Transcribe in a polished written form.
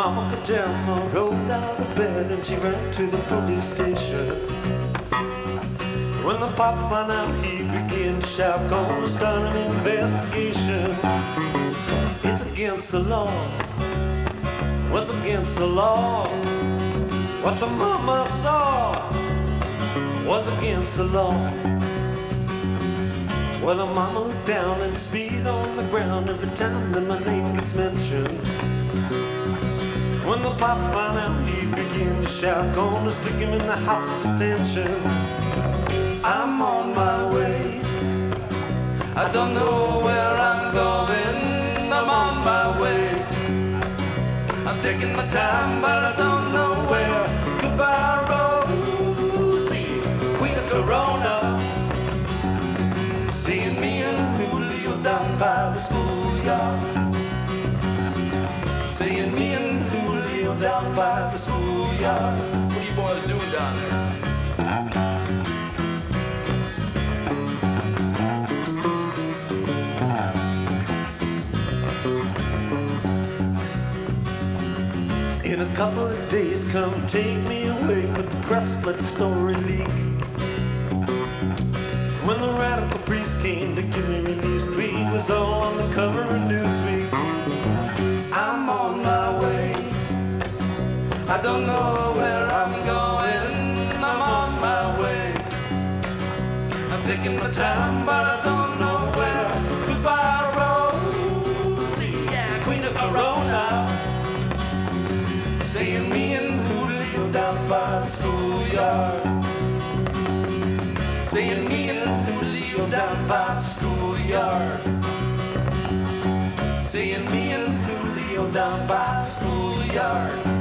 Mama Pajama rolled out of bed and she ran to the police station. When the pop found out, he began to shout, gonna start an investigation. It's against the law. What's against the law? What the mama saw was against the law. Well, the mama looked down and speed on the ground every time that my name gets mentioned. When the pop found out, he began to shout, gonna stick him in the house of detention. I'm on my way. I don't know where I'm going. I'm on my way. I'm taking my time, but I don't know where. Goodbye, Rosie, Queen of Corona. Seeing me and Julio down by the schoolyard. Seeing me and Julio down by the schoolyard. What are you boys doing down there? In a couple of days, come take me away, but the press let the story leak. When the radical priest came to get me released, we was all on the cover of Newsweek. I'm on my way. I don't know where I'm going. I'm on my way. I'm taking my time, but I don't know where. Goodbye, Rosie, yeah, Queen of Corona. Seeing me and Julio down by the schoolyard. Seeing me and Julio down by the schoolyard. Seeing me and Julio down by the schoolyard.